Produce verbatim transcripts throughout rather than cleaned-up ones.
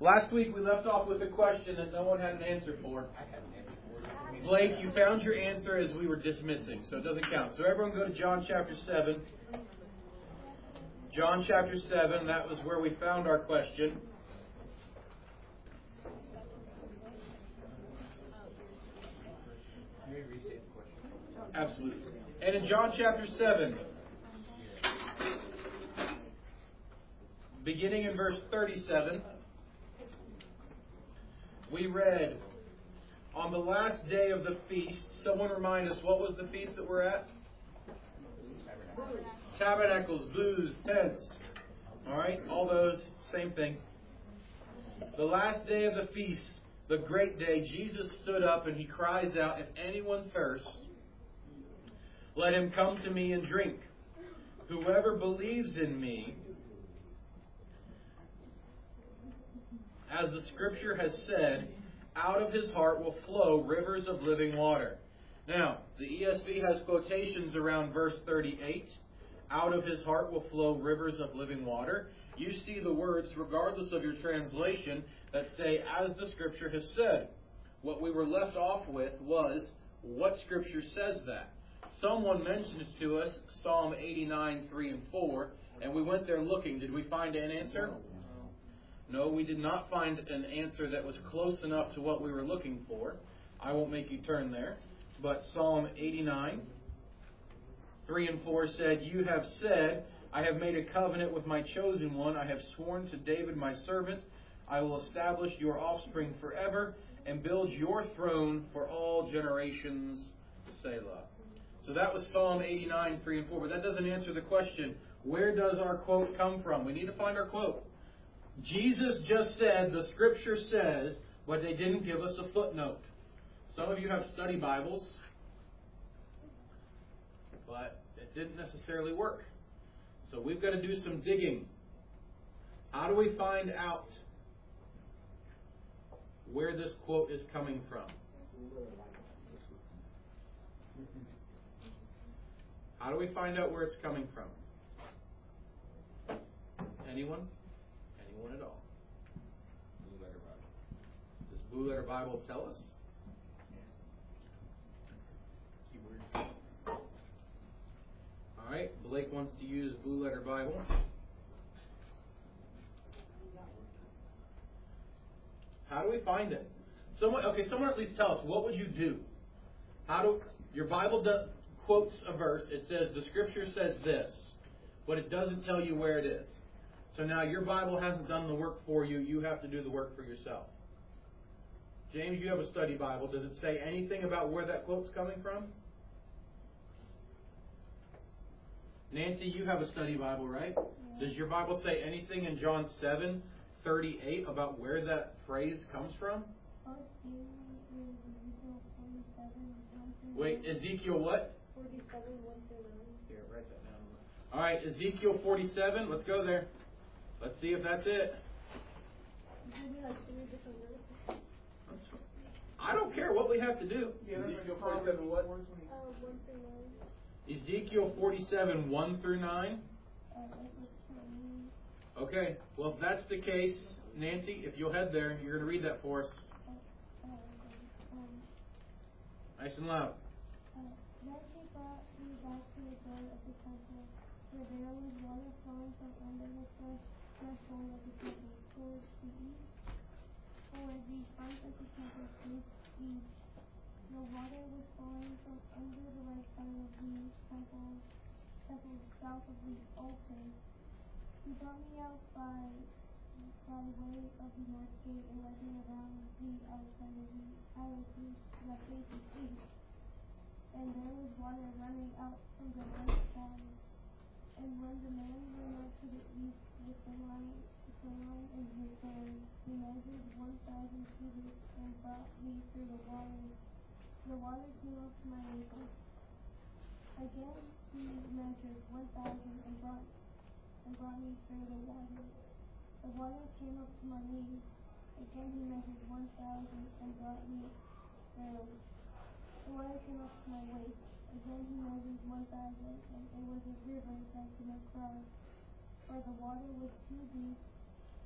Last week we left off with a question that no one had an answer for. Blake, you found your answer as we were dismissing, so it doesn't count. So everyone go to John chapter seven. John chapter seven, that was where we found our question. Absolutely. And in John chapter seven, beginning in verse thirty-seven, we read, on the last day of the feast, someone remind us, what was the feast that we're at? Tabernacles, booths, tents. Alright, all those, same thing. The last day of the feast, the great day, Jesus stood up and he cries out, if anyone thirsts, let him come to me and drink. Whoever believes in me, as the scripture has said, out of his heart will flow rivers of living water. Now, the E S V has quotations around verse thirty-eight. Out of his heart will flow rivers of living water. You see the words, regardless of your translation, that say, as the scripture has said. What we were left off with was, what scripture says that? Someone mentioned to us Psalm eighty-nine, three and four, and we went there looking. Did we find an answer? No, we did not find an answer that was close enough to what we were looking for. I won't make you turn there. But Psalm eighty-nine, three and four said, you have said, I have made a covenant with my chosen one. I have sworn to David my servant. I will establish your offspring forever and build your throne for all generations. Selah. So that was Psalm eighty-nine, three and four. But that doesn't answer the question, where does our quote come from? We need to find our quote. Jesus just said, the scripture says, but they didn't give us a footnote. Some of you have study Bibles, but it didn't necessarily work. So we've got to do some digging. How do we find out where this quote is coming from? How do we find out where it's coming from? Anyone? Anyone at all? Blue Letter Bible. Does Blue Letter Bible tell us? Keyword. All right. Blake wants to use Blue Letter Bible. How do we find it? Someone, okay, someone at least tell us. What would you do? How do your Bible does, quotes a verse? It says the Scripture says this, but it doesn't tell you where it is. So now your Bible hasn't done the work for you. You have to do the work for yourself. James, you have a study Bible. Does it say anything about where that quote's coming from? Nancy, you have a study Bible, right? Yeah. Does your Bible say anything in John seven thirty-eight about where that phrase comes from? Wait, Ezekiel what? forty-seven, one through nine. Here, write that down. All right, Ezekiel forty-seven. Let's go there. Let's see if that's it. I don't care what we have to do. Ezekiel forty-seven what? Ezekiel forty-seven, one through nine. Okay, well if that's the case, Nancy, if you'll head there, you're going to read that for us. Nice and loud. Then she brought me back to the door of the temple, where there was water flowing from under the threshold of the temple towards the east, toward the front of the temple faced east. The water was flowing from under the right side of the temple, temple south of the altar. He brought me out by by way of the north gate and led me around the outside of the outer gate that faces east. And there was water running out from the right side. And when the man went out to the east with the line, with the line in his hand, he measured one thousand cubits and brought me through the water. The water came up to my ankle. Again he measured one thousand and brought and brought me through the water. The water came up to my knees. Again he measured one thousand and brought me through. The water came up to my waist. Again he measured one thousand, and it was a river that could not cross, for the water was too deep.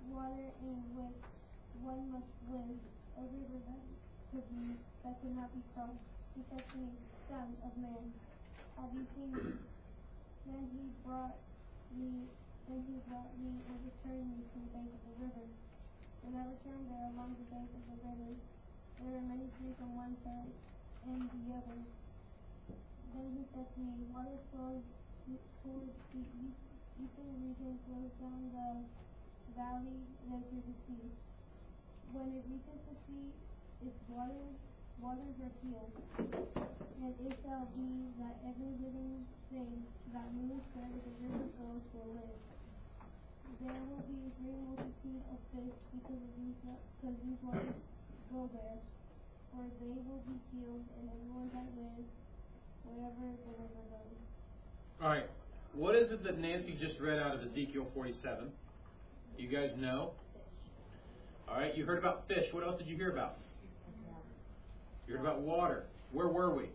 water in which one must swim, a river that could be, that could not be crossed. He said to me, Son of man, have you seen me? Then he brought me, then he brought me and returned me to the bank of the river. And I returned there along the bank of the river. There were many trees on one side and the other. Then he said to me, water flows to, towards the east, eastern region, flows down the valley, then to the sea. When it reaches the sea, its waters, waters are healed. And it shall be that every living thing that moves where the river goes will live. There will be a great multitude of fish because of these, because these waters go there. For they will be healed, and everyone that lives wherever the river goes. All right. What is it that Nancy just read out of Ezekiel forty-seven? You guys know? All right. You heard about fish. What else did you hear about? You heard about water. Where were we?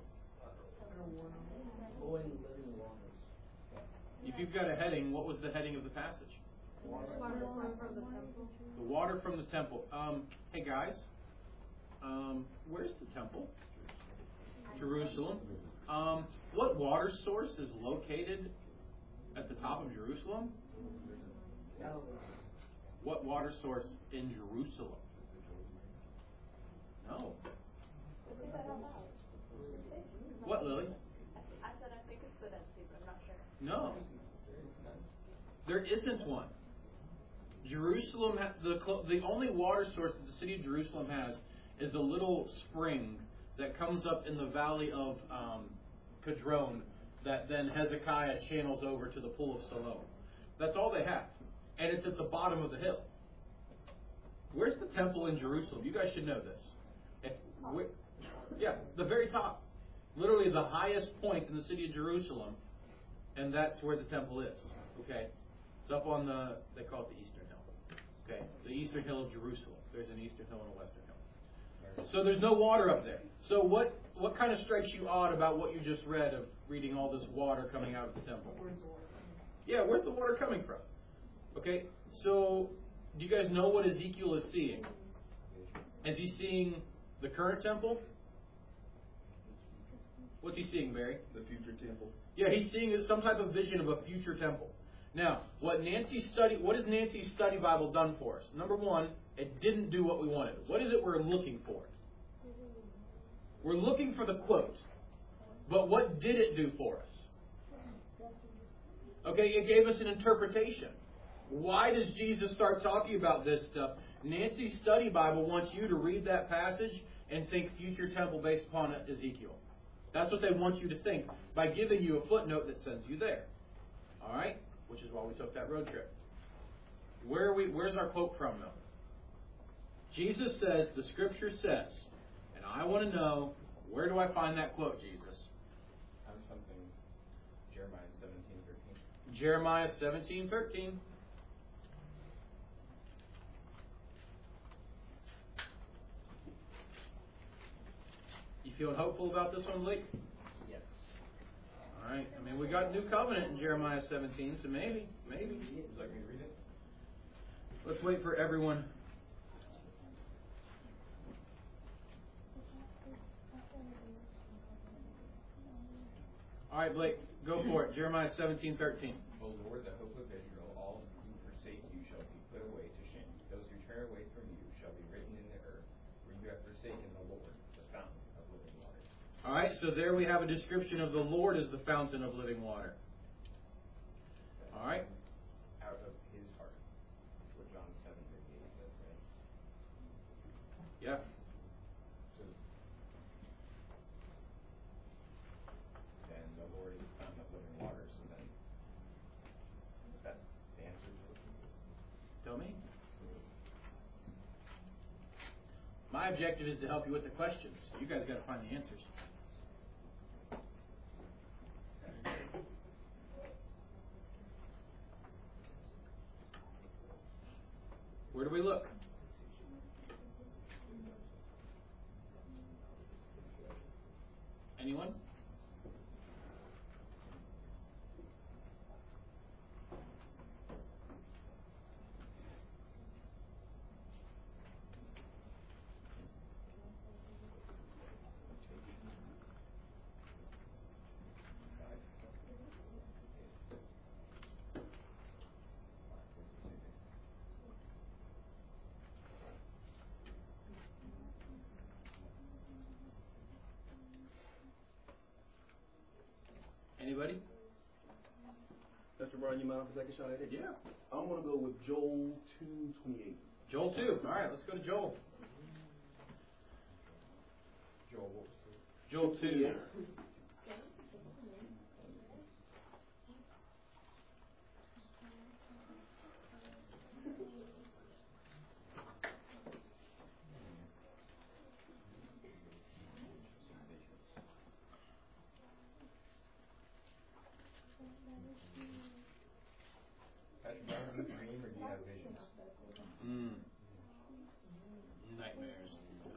If you've got a heading, what was the heading of the passage? Water from the temple. The water from the temple. Um, hey guys, um, where's the temple? Jerusalem. Um, what water source is located at the top of Jerusalem? What water source in Jerusalem? No. What, Lily? I said I think it's the Dead Sea, but I'm not sure. No. There isn't one. Jerusalem, ha- the the only water source that the city of Jerusalem has is a little spring that comes up in the valley of um, Kidron that then Hezekiah channels over to the pool of Siloam. That's all they have. And it's at the bottom of the hill. Where's the temple in Jerusalem? You guys should know this. If we, yeah, the very top. Literally the highest point in the city of Jerusalem, and that's where the temple is. Okay? It's up on the, they call it the Eastern Hill. Okay? The Eastern Hill of Jerusalem. There's an Eastern Hill and a Western Hill. So there's no water up there. So what, what kind of strikes you odd about what you just read of reading all this water coming out of the temple? Yeah, where's the water coming from? Okay? So, do you guys know what Ezekiel is seeing? Is he seeing the current temple? What's he seeing, Barry? The future temple. Yeah, he's seeing some type of vision of a future temple. Now, what Nancy's study, what has Nancy's study Bible done for us? Number one, it didn't do what we wanted. What is it we're looking for? We're looking for the quote. But what did it do for us? Okay, it gave us an interpretation. Why does Jesus start talking about this stuff? Nancy's study Bible wants you to read that passage and think future temple based upon Ezekiel. That's what they want you to think by giving you a footnote that sends you there. All right? Which is why we took that road trip. Where are we? Where's our quote from, though? Jesus says, the Scripture says, and I want to know, where do I find that quote, Jesus? I'm something. Jeremiah seventeen thirteen. Jeremiah seventeen thirteen. You feeling hopeful about this one, Lee? Yes. All right. I mean, we got New Covenant in Jeremiah seventeen, so maybe, maybe. Would you like me to read it? Let's wait for everyone. All right, Blake, go for it. Jeremiah seventeen thirteen. O Lord, the hope of Israel, all who forsake you shall be put away to shame. Those who turn away from you shall be written in the earth, for you have forsaken the Lord, the fountain of living water. All right, so there we have a description of the Lord as the fountain of living water. All right. Out of his heart. That's what John seven thirty-eight says, right? Yeah. So, then the Lord is the fountain of living water, so then is that the answer to it? Tell me. My objective is to help you with the questions. You guys got to find the answers. Where do we look? Anyone? Anybody? Pastor Brian, you mind if I take a shot at it? Yeah. I'm going to go with Joel two twenty-eight. Joel two. All right, let's go to Joel. Joel, what was it? Joel two. Patrick, do you dream or do you have visions? Mm. Nightmares.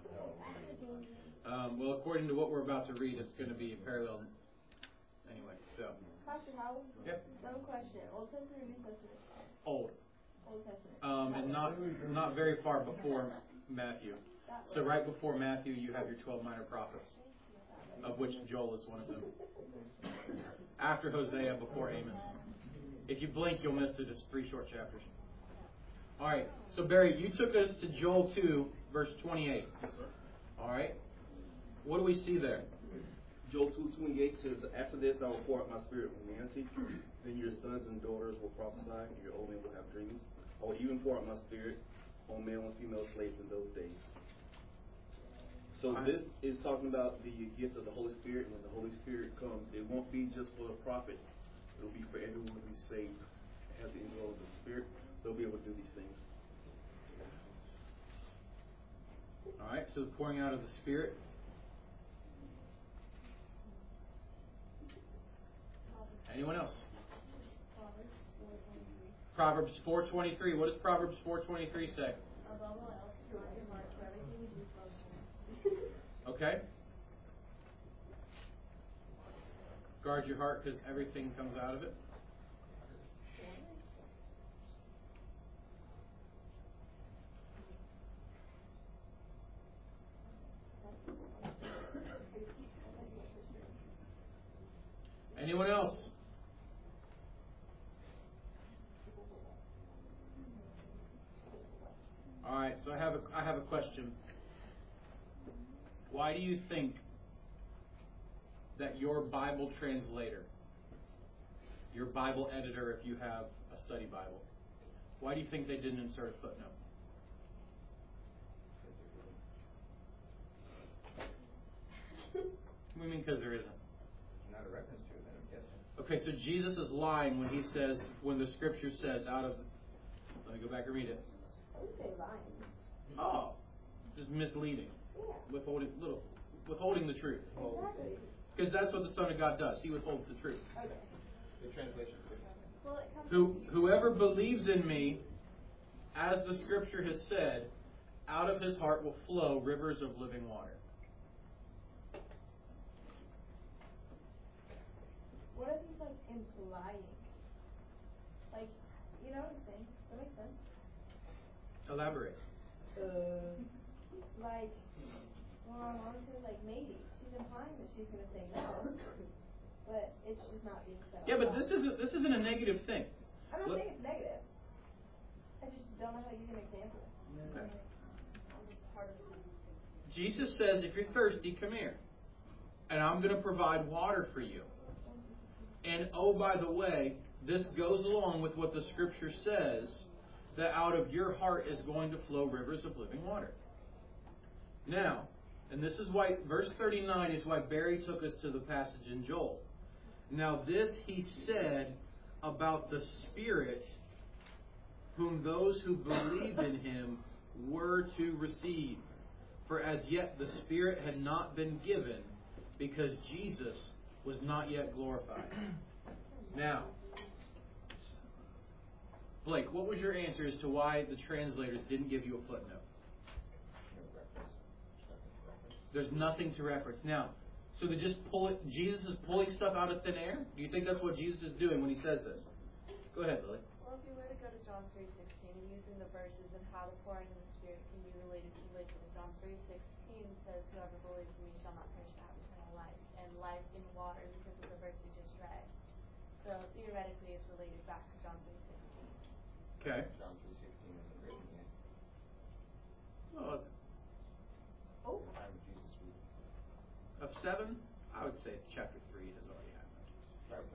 Um, well, according to what we're about to read, it's going to be parallel. Anyway, so. Pastor Howell? Yep. Dumb question. Old Testament or New Testament? Old. Old Testament. Um, and not not very far before Matthew. So right before Matthew, you have your twelve minor prophets, of which Joel is one of them. After Hosea, before Amos. If you blink, you'll miss it. It's three short chapters. All right. So Barry, you took us to Joel two, verse twenty-eight. Yes, sir. All right. What do we see there? Joel two twenty-eight says, "After this I will pour out my spirit on humanity. Then your sons and daughters will prophesy, and your old men will have dreams. I will even pour out my spirit on male and female slaves in those days." So this is talking about the gift of the Holy Spirit. When the Holy Spirit comes, it won't be just for the prophet. It will be for everyone who's saved, has the influence of the Spirit. They'll be able to do these things. All right. So the pouring out of the Spirit. Anyone else? Proverbs four twenty-three. What does Proverbs four twenty-three say? Above all else, guard your heart, for everything you do flows from it. Okay. Guard your heart because everything comes out of it. Anyone else? All right, so I have a I have a question. Why do you think that your Bible translator, your Bible editor, if you have a study Bible, why do you think they didn't insert a footnote? What do you mean because there isn't? Not a reference to it, then I'm guessing. Okay, so Jesus is lying when he says, when the scripture says out of, let me go back and read it. I would say lying. Oh, just misleading, Yeah. withholding little, withholding the truth. Exactly. Because that's what the Son of God does. He withholds the truth. Okay. The translation. Well, it comes Who, whoever believes in me, as the scripture has said, out of his heart will flow rivers of living water. What if he's like implying? Like, you know what I'm saying? Does that make sense? Elaborate. Uh, like, well, I'm honestly like maybe she's implying that she's gonna say no, but it's just not being said. Yeah, out but loud. this isn't this isn't a negative thing. I'm not Look- saying it's negative. I just don't know how to use an example. Okay. It's hard to Jesus says, if you're thirsty, come here. And I'm going to provide water for you. And oh, by the way, this goes along with what the scripture says, that out of your heart is going to flow rivers of living water. Now, and this is why, verse thirty-nine is why Barry took us to the passage in Joel. Now this he said about the Spirit, whom those who believed in him were to receive. For as yet the Spirit had not been given, because Jesus was not yet glorified. Now, Blake, what was your answer as to why the translators didn't give you a footnote? There's nothing to reference. Now, so they just pull it, Jesus is pulling stuff out of thin air? Do you think that's what Jesus is doing when he says this? Go ahead, Lily. Well, if you were to go to John three sixteen, using the verses and how the pouring of the Spirit can be related to religion, John three sixteen says, "Whoever believes in me shall not perish but have eternal life," and life in water because of the verse we just read. So theoretically, it's related back to John three sixteen. Okay. John three sixteen isn't written yet. Well, Oh, The time of Jesus' week. of seven, I would say chapter three has already happened. Right,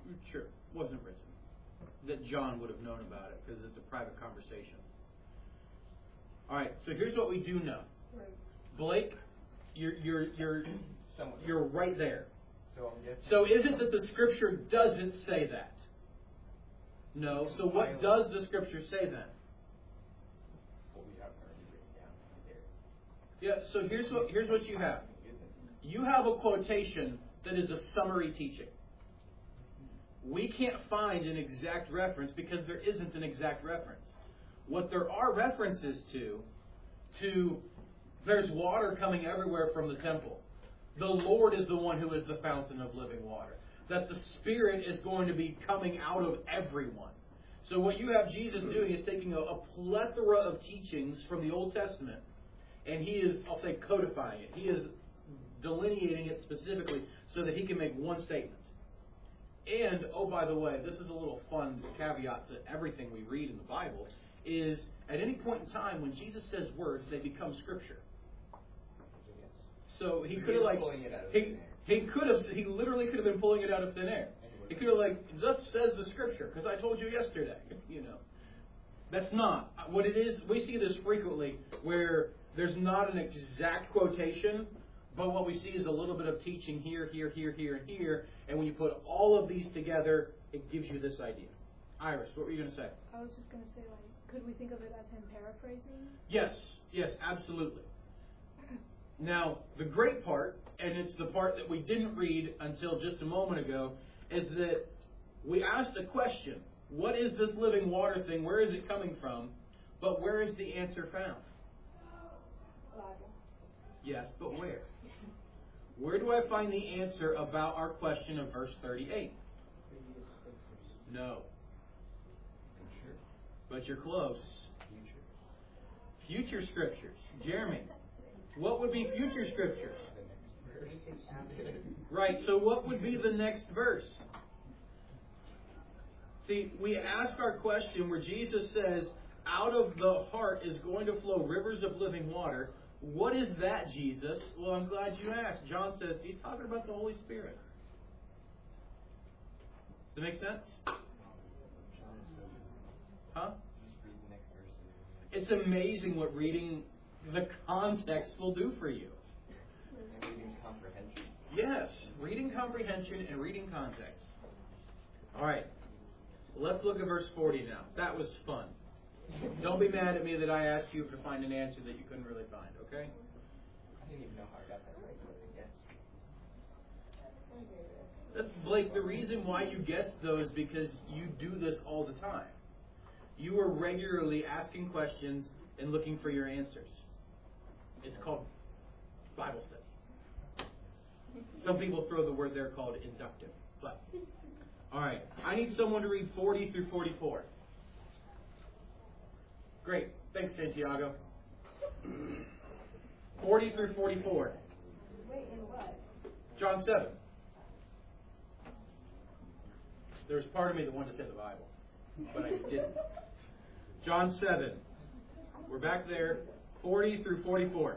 Sure, wasn't written. That John would have known about it because it's a private conversation. All right, so here's what we do know. Blake, you're you're you're you're right there. So I'm guessing. So is it that the Scripture doesn't say that? No. So what does the Scripture say then? What we have already written down right there. Yeah. So here's what here's what you have. You have a quotation that is a summary teaching. We can't find an exact reference because there isn't an exact reference. What there are references to, to there's water coming everywhere from the temple. The Lord is the one who is the fountain of living water. That the Spirit is going to be coming out of everyone. So what you have Jesus doing is taking a, a plethora of teachings from the Old Testament, and he is, I'll say, codifying it. He is delineating it specifically so that he can make one statement. And, oh, by the way, this is a little fun caveat to everything we read in the Bible, is at any point in time when Jesus says words, they become Scripture. So he could have like he he could have he literally could have been pulling it out of thin air. He could have like, thus says the Scripture, because I told you yesterday. You know, that's not what it is. We see this frequently where there's not an exact quotation, but what we see is a little bit of teaching here, here, here, here, and here. And when you put all of these together, it gives you this idea. Iris, what were you going to say? I was just going to say, like, could we think of it as him paraphrasing? Yes, yes, absolutely. Now, the great part, and it's the part that we didn't read until just a moment ago, is that we asked a question. What is this living water thing? Where is it coming from? But where is the answer found? Bible. Yes, but where? Where do I find the answer about our question of verse thirty-eight? No. But you're close. Future scriptures. Jeremy, what would be future scriptures? Right, so what would be the next verse? See, we ask our question where Jesus says, out of the heart is going to flow rivers of living water. What is that, Jesus? Well, I'm glad you asked. John says he's talking about the Holy Spirit. Does that make sense? Huh? It's amazing what reading the context will do for you. Reading comprehension. Yes, reading comprehension and reading context. All right, let's look at verse forty now. That was fun. Don't be mad at me that I asked you to find an answer that you couldn't really find, okay? I didn't even know how I got that right, but I guess. That's, Blake, the reason why you guessed those because you do this all the time. You are regularly asking questions and looking for your answers. It's called Bible study. Some people throw the word there called inductive. But, all right, I need someone to read forty through forty-four. Great. Thanks, Santiago. forty through forty-four. Wait, in what? John seven. There was part of me that wanted to say the Bible, but I didn't. John seven. We're back there. forty through forty-four.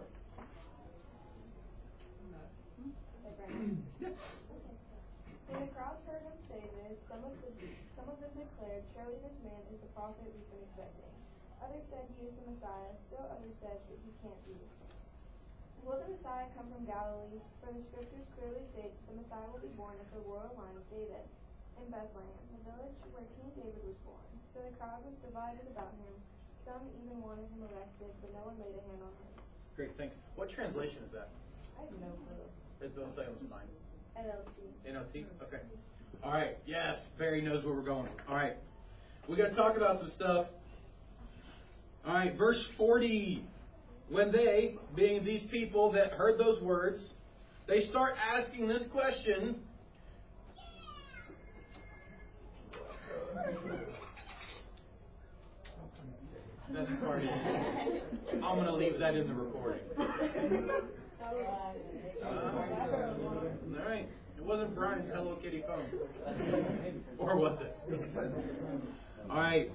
When the crowds heard him say this, some of, the, some of them declared, surely this man is the prophet we've been expecting. Others said he is the Messiah. Still others said that he can't be. Will the Messiah come from Galilee? For the scriptures clearly state that the Messiah will be born of the royal line of David in Bethlehem, the village where King David was born. So the crowd was divided about him. Some even wanted him arrested, but no one laid a hand on him. Great, thanks. What translation is that? I have no clue. It's those sounds fine. N L T. N L T? Okay. All right. Yes, Barry knows where we're going. All right. We got to talk about some stuff. All right, verse forty. When they, being these people that heard those words, they start asking this question. That's part of it. I'm going to leave that in the recording. Uh, all right. It wasn't Brian's Hello Kitty phone. Or was it? All right.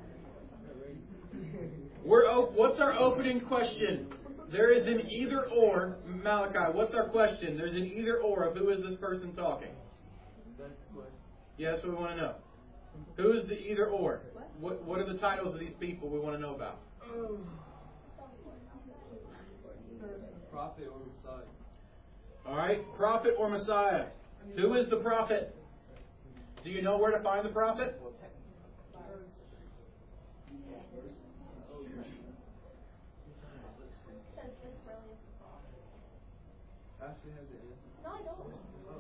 We're op- what's our opening question? There is an either or. Malachi, what's our question? There's an either or of who is this person talking? Yeah, that's what we want to know. Who is the either or? What What are the titles of these people we want to know about? Prophet or Messiah. All right, prophet or Messiah. Who is the prophet? Do you know where to find the prophet? Ashley has the answer. No, I don't.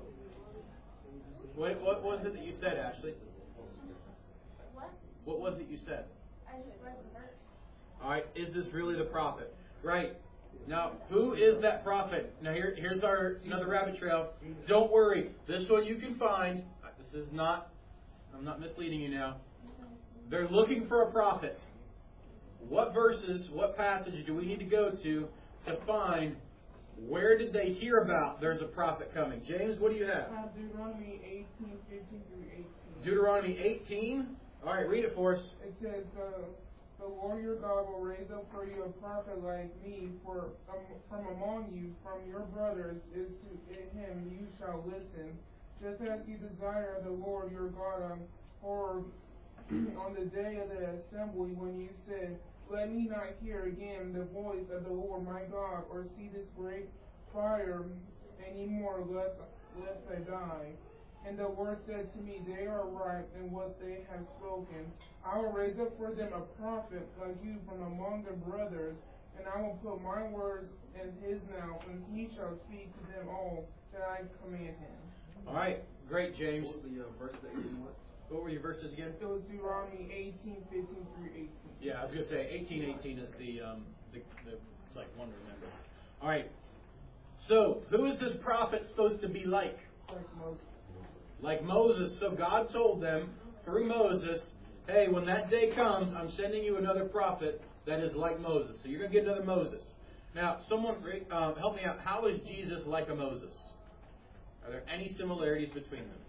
What What was it that you said, Ashley? What? What was it you said? I just read the verse. All right, is this really the prophet? Right. Now, who is that prophet? Now, here, here's our another rabbit trail. Don't worry. This one you can find. This is not, I'm not misleading you now. They're looking for a prophet. What verses, what passage do we need to go to to find where did they hear about there's a prophet coming? James, what do you have? Uh, Deuteronomy eighteen, fifteen through eighteen. Deuteronomy eighteen. All right, read it for us. It says, uh, the Lord your God will raise up for you a prophet like me for um, from among you, from your brothers, is to in him you shall listen, just as you desire the Lord your God on, or on the day of the assembly when you said, let me not hear again the voice of the Lord my God, or see this great fire any more, lest, lest I die. And the Lord said to me, they are right in what they have spoken. I will raise up for them a prophet like you from among the brothers, and I will put my words in his mouth, and he shall speak to them all that I command him. All right, great, James. What was the uh, verse that you didn't want? What were your verses again? It was Deuteronomy eighteen, fifteen through eighteen. Yeah, I was going to say eighteen eighteen is the, um, the, the like one to remember. All right. So, who is this prophet supposed to be like? Like Moses. Like Moses. So God told them through Moses, hey, when that day comes, I'm sending you another prophet that is like Moses. So you're going to get another Moses. Now, someone uh, help me out. How is Jesus like a Moses? Are there any similarities between them?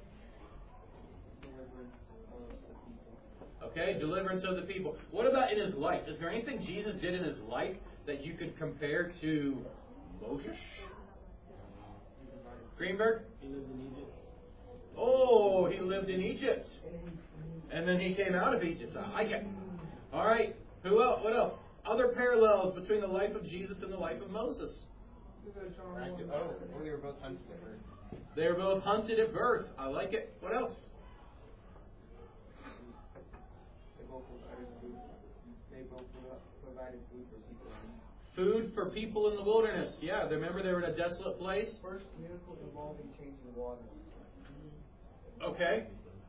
Okay, deliverance of the people. What about in his life? Is there anything Jesus did in his life that you could compare to Moses? Greenberg? He lived in Egypt. Oh, he lived in Egypt. And then he came out of Egypt. I like it. All right. Who else? What else? Other parallels between the life of Jesus and the life of Moses. Oh, well, they were both hunted at birth. They were both hunted at birth. I like it. What else? They both provided food. They both provided food for people. Food for people in the wilderness. Yeah, remember they were in a desolate place? First miracle involving changing water. Okay.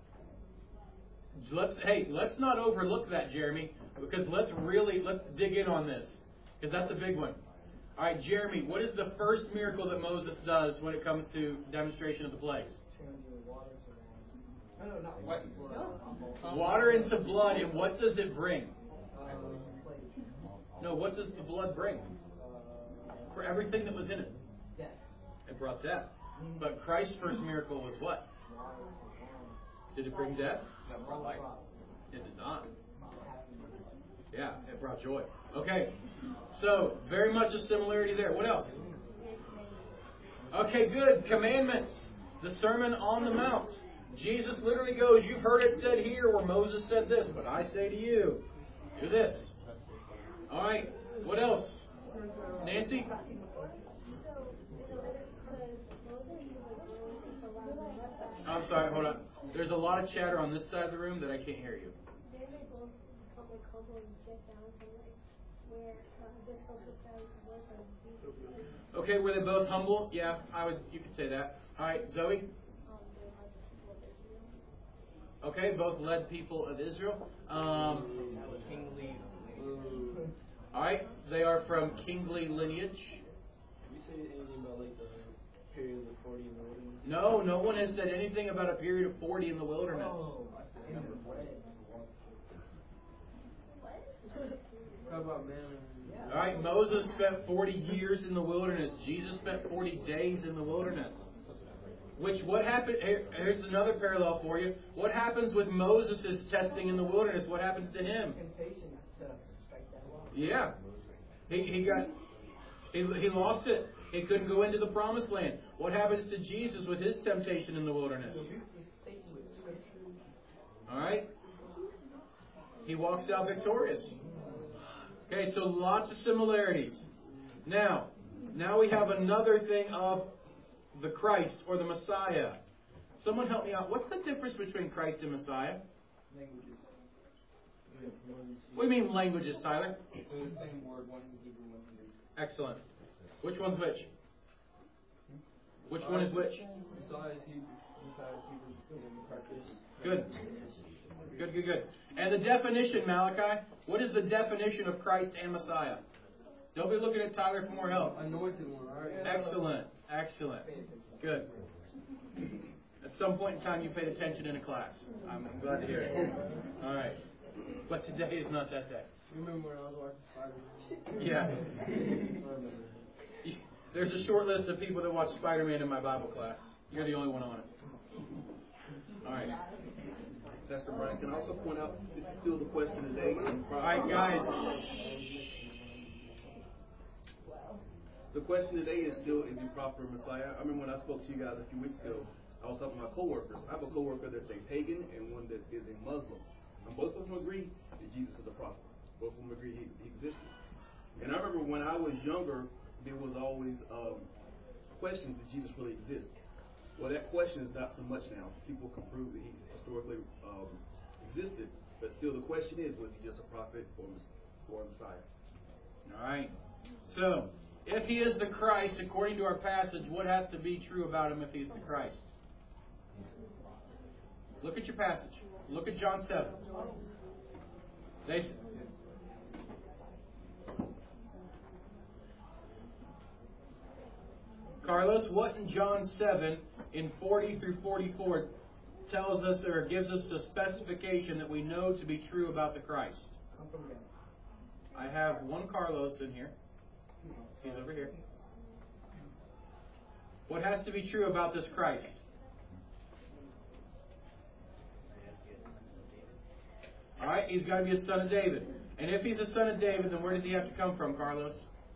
Let's hey, let's not overlook that, Jeremy, because let's really let's dig in on this, because that's a big one. All right, Jeremy, what is the first miracle that Moses does when it comes to demonstration of the plagues? Changing water to wine. No, no, not what? Blood. Water into blood, and what does it bring? Um, No, what does the blood bring? For everything that was in it. death. It brought death. But Christ's first miracle was what? Did it bring death? No, brought life. It did not. Yeah, it brought joy. Okay, so very much a similarity there. What else? Okay, good. Commandments. The Sermon on the Mount. Jesus literally goes, you've heard it said here where Moses said this, but I say to you, do this. All right, what else? Nancy? I'm sorry, hold on. There's a lot of chatter on this side of the room that I can't hear you. Okay, were they both humble? Yeah, I would. You could say that. All right, Zoe. Okay, both led people of Israel. Um, all right, they are from kingly lineage. Did you say anything about like the period of the forty in the wilderness? No, no one has said anything about a period of forty in the wilderness. Oh, I said number forty. How about man? All right, Moses spent forty years in the wilderness. Jesus spent forty days in the wilderness. Which, what happened, here, here's another parallel for you. What happens with Moses' testing in the wilderness? What happens to him? Temptation to strike that law. Yeah. He, he got, he, he lost it. He couldn't go into the promised land. What happens to Jesus with his temptation in the wilderness? Satan with scripture. All right? He walks out victorious. Okay, so lots of similarities. Now, now we have another thing of the Christ or the Messiah. Someone help me out. What's the difference between Christ and Messiah? Languages. What do you mean languages, Tyler? So the same word, one in Hebrew, one in Greek. Excellent. Which one's which? Which one is which? Messiah is Hebrew. Messiah is Hebrew. and Christ is- Good. Good, good, good. And the definition, Malachi, what is the definition of Christ and Messiah? Don't be looking at Tyler for more help. Anointed one, alright? Excellent. Excellent. Good. At some point in time, you paid attention in a class. I'm glad to hear it. All right. But today is not that day. You remember when I was watching Spider-Man? Yeah. I remember. There's a short list of people that watch Spider-Man in my Bible class. You're the only one on it. All right. Pastor Brian, can I also point out, this is still the question today. All right, guys. The question today is still, is he prophet or Messiah? I remember when I spoke to you guys a few weeks ago, I was talking to my coworkers. I have a coworker that's a pagan and one that is a Muslim. And both of them agree that Jesus is a prophet. Both of them agree he, he existed. And I remember when I was younger, there was always um, questions, did Jesus really exist? Well, that question is not so much now. People can prove that he historically um, existed, but still the question is, was he just a prophet or, or a Messiah? All right. So, if he is the Christ, according to our passage, what has to be true about him if he's the Christ? Look at your passage. Look at John seven. They, Carlos, what in John seven, in forty through forty-four, tells us or gives us a specification that we know to be true about the Christ? I have one Carlos in here. He's over here. What has to be true about this Christ? Alright, he's got to be a son of David. And if he's a son of David, then where does he have to come from, Carlos?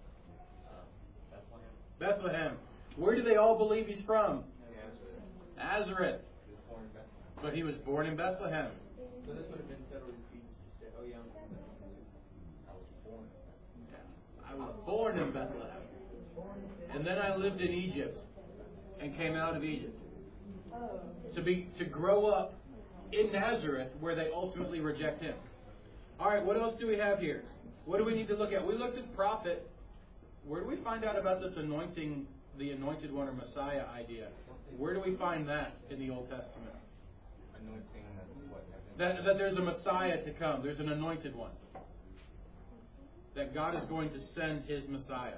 Bethlehem. Bethlehem. Where do they all believe he's from? Nazareth. Nazareth. But he was born in Bethlehem. So this would have been settled if he just said, oh yeah, I'm from Bethlehem. I was born. I was born in Bethlehem. And then I lived in Egypt and came out of Egypt. To be to grow up in Nazareth, where they ultimately reject him. All right, what else do we have here? What do we need to look at? We looked at prophet. Where do we find out about this anointing, the anointed one or Messiah idea? Where do we find that in the Old Testament? Anointing what? That, that there's a Messiah to come. There's an anointed one. That God is going to send his Messiah.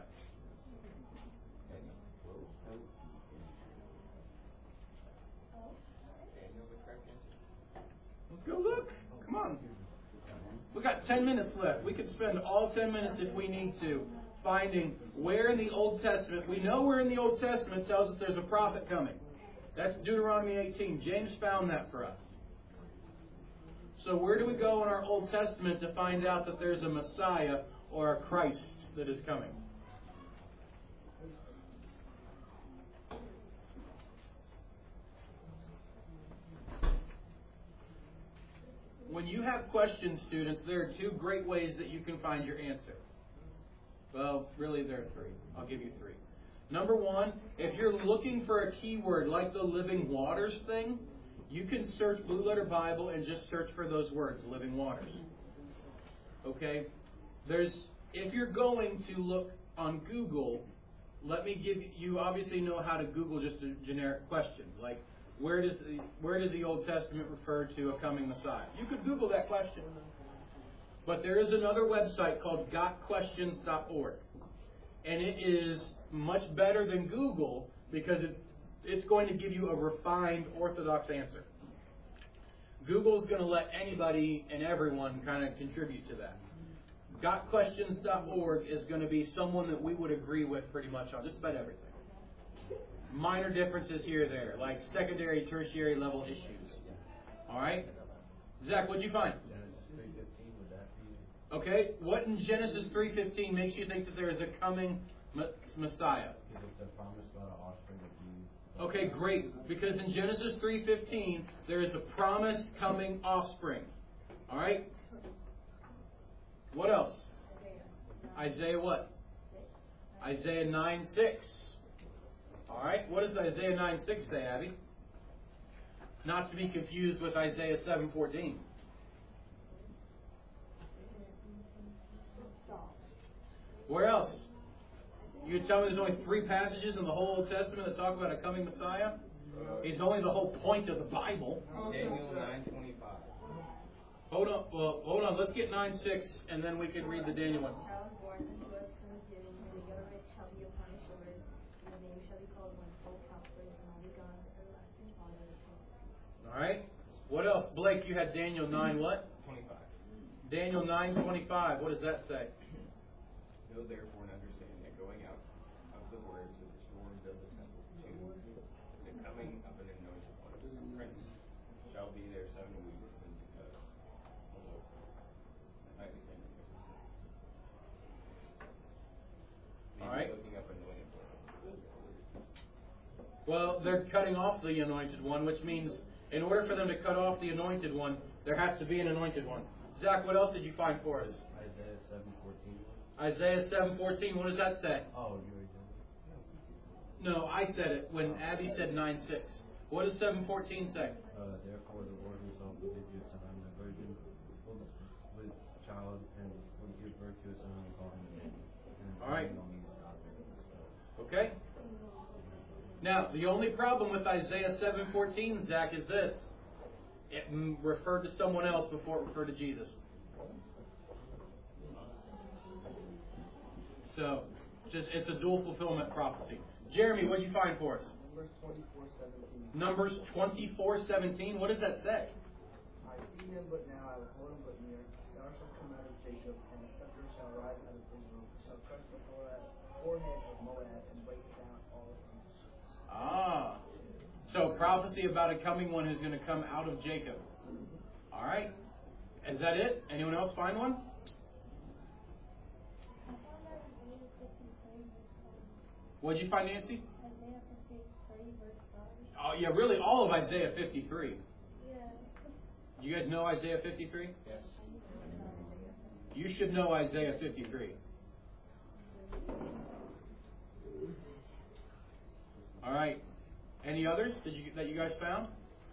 Let's go look. Come on. We got ten minutes left. We could spend all ten minutes if we need to finding where in the Old Testament. We know where in the Old Testament tells us there's a prophet coming. That's Deuteronomy eighteen. James found that for us. So where do we go in our Old Testament to find out that there's a Messiah or a Christ that is coming? When you have questions, students, there are two great ways that you can find your answer. Well, really there are three. I'll give you three. Number one, if you're looking for a keyword like the living waters thing, you can search Blue Letter Bible and just search for those words, living waters. Okay? There's, if you're going to look on Google, let me give you, you obviously know how to Google just a generic question, like, Where does the, where does the Old Testament refer to a coming Messiah? You could Google that question. But there is another website called got questions dot org. And it is much better than Google because it, it's going to give you a refined, orthodox answer. Google is going to let anybody and everyone kind of contribute to that. got questions dot org is going to be someone that we would agree with pretty much on just about everything. Minor differences here or there, like secondary, tertiary level issues. All right? Zach, what'd you find? Genesis three fifteen, would that be? Okay, what in Genesis three fifteen makes you think that there is a coming Messiah? Because it's a promise about an offspring of you Okay, great. Because in Genesis three fifteen, there is a promised coming offspring. All right? What else? Isaiah what? Isaiah nine six. All right? What does Isaiah nine six say, Abby? Not to be confused with Isaiah seven fourteen. Where else? You tell me there's only three passages in the whole Old Testament that talk about a coming Messiah? It's only the whole point of the Bible. Daniel nine twenty-five. Hold on, well, hold on. Let's get nine six, and then we can read the Daniel one. Child is born unto us, son is given, and the government shall be upon his shoulders, and the name shall be called Wonderful Counselor, and Mighty God, Everlasting Father, the Prince of Peace. All right. What else? Blake, you had Daniel nine what? twenty-five. Daniel nine twenty-five. What does that say? Know therefore and understand that going out of the words of the storms of the temple to the coming of an anointed one, prince, shall be there seven weeks, and because the Lord. I understand it. All right. Looking up anointed one. Well, they're cutting off the anointed one, which means in order for them to cut off the anointed one, there has to be an anointed one. Zach, what else did you find for us? Isaiah seven fourteen. Isaiah seven fourteen. What does that say? Oh, you already did. No, I said it when Abby said nine six. What does seven fourteen say? Uh, therefore, the Lord himself will give you a son, the virgin will with child, and will give birth to a son, and call him Emmanuel. All right. Okay. Now, the only problem with Isaiah seven fourteen, Zach, is this: it referred to someone else before it referred to Jesus. So, just it's a dual fulfillment prophecy. Jeremy, what did you find for us? Numbers twenty-four seventeen. Numbers twenty-four seventeen. What does that say? I see him, but now I will hold him but near. A star shall come out of Jacob, and a scepter shall rise out of Israel. Shall crush the forehead of Moab and break down all the sons of Sheba. Ah. So prophecy about a coming one who's going to come out of Jacob. All right. Is that it? Anyone else find one? What did you find, Nancy? Isaiah fifty-three, verse five. Oh, yeah, really all of Isaiah fifty-three. Yeah. You guys know Isaiah fifty-three? Yes. You should know Isaiah fifty-three. All right. Any others that you, that you guys found?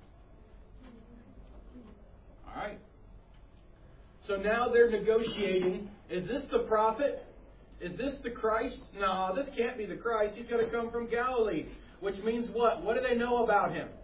All right. So now they're negotiating. Is this the prophet? Is this the Christ? No, this can't be the Christ. He's going to come from Galilee. Which means what? What do they know about him?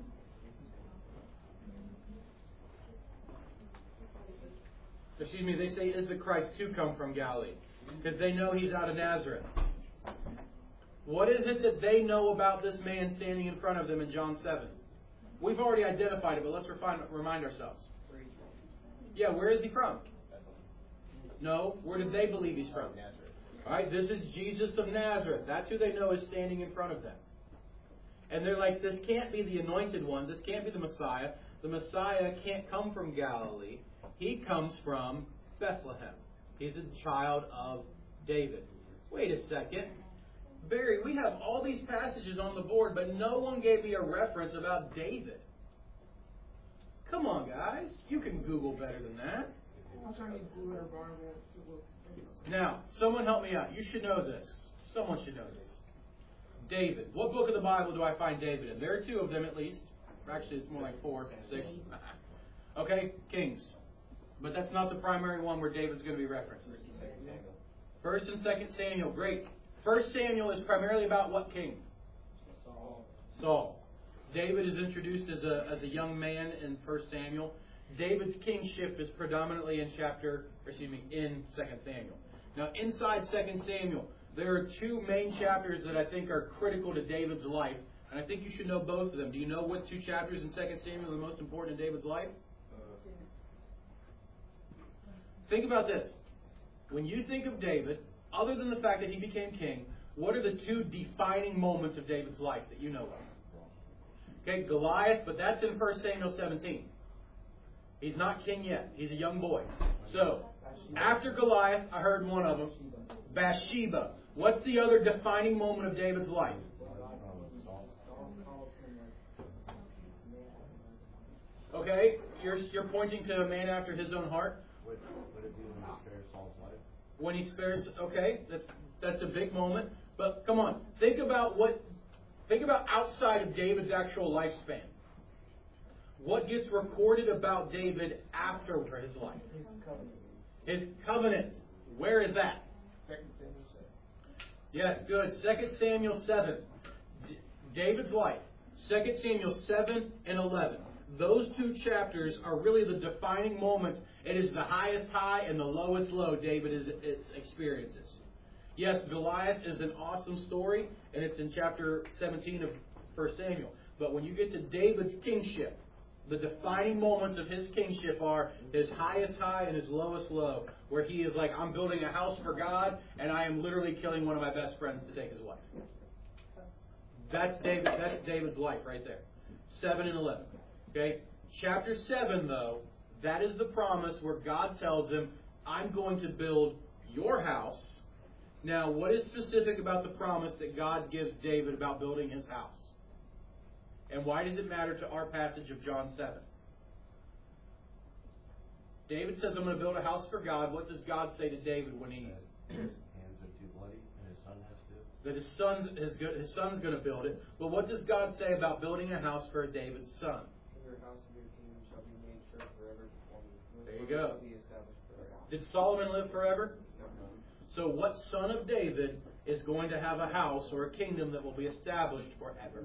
Excuse me, they say, is the Christ to come from Galilee? Because they know he's out of Nazareth. What is it that they know about this man standing in front of them in John seven? We've already identified it, but let's refine, remind ourselves. Yeah, where is he from? No, where did they believe he's from? All right, this is Jesus of Nazareth. That's who they know is standing in front of them. And they're like, this can't be the anointed one. This can't be the Messiah. The Messiah can't come from Galilee. He comes from Bethlehem. He's a child of David. Wait a second. Barry, we have all these passages on the board, but no one gave me a reference about David. Come on, guys. You can Google better than that. I'm trying to Google her Bible. Now, someone help me out. You should know this. Someone should know this. David. What book of the Bible do I find David in? There are two of them at least. Actually, it's more like four, six. Okay, Kings. But that's not the primary one where David's going to be referenced. First and Second Samuel. Great. First Samuel is primarily about what king? Saul. Saul. David is introduced as a as a young man in First Samuel. David's kingship is predominantly in chapter, or excuse me, in Second Samuel. Now, inside Second Samuel, there are two main chapters that I think are critical to David's life, and I think you should know both of them. Do you know what two chapters in Second Samuel are the most important in David's life? Think about this. When you think of David, other than the fact that he became king, what are the two defining moments of David's life that you know of? Okay, Goliath, but that's in First Samuel seventeen. He's not king yet. He's a young boy. So, after Goliath, I heard one of them. Bathsheba. What's the other defining moment of David's life? Okay, you're you're pointing to a man after his own heart. Would, would it be when he spares Saul's life? When he spares, okay, that's that's a big moment. But come on, think about what, think about outside of David's actual lifespan. What gets recorded about David after his life? His covenant. His covenant. Where is that? Second Samuel seven. Yes, good. Second Samuel seven. D- David's life. Second Samuel seven and eleven. Those two chapters are really the defining moments. It is the highest high and the lowest low David is, is experiences. Yes, Goliath is an awesome story, and it's in chapter seventeen of First Samuel. But when you get to David's kingship, the defining moments of his kingship are his highest high and his lowest low, where he is like, I'm building a house for God, and I am literally killing one of my best friends to take his wife. That's David. That's David's life right there. Seven and eleven. Okay? Chapter seven, though, that is the promise where God tells him, I'm going to build your house. Now, what is specific about the promise that God gives David about building his house? And why does it matter to our passage of John seven? David says, I'm going to build a house for God. What does God say to David when he... His hands are too bloody, and his son has to. That his son's, his, his son's going to build it. But what does God say about building a house for David's son? Your house and your kingdom shall be made sure forever before me. There you go. Be established forever. Did Solomon live forever? No. So what son of David is going to have a house or a kingdom that will be established forever?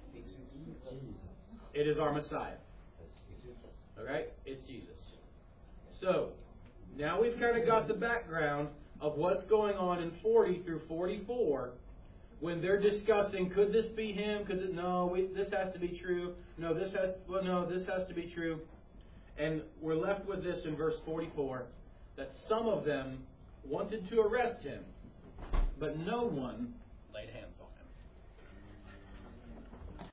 It is our Messiah. Okay? It's Jesus. So, now we've kind of got the background of what's going on in forty through forty-four when they're discussing, could this be him? Could it, no, we, this has to be true. No, this has, well, no, this has to be true. And we're left with this in verse forty-four, that some of them wanted to arrest him, but no one laid hands